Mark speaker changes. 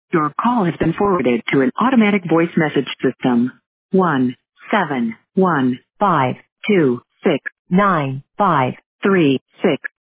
Speaker 1: Your call has been forwarded to an automatic voice message system. 171526953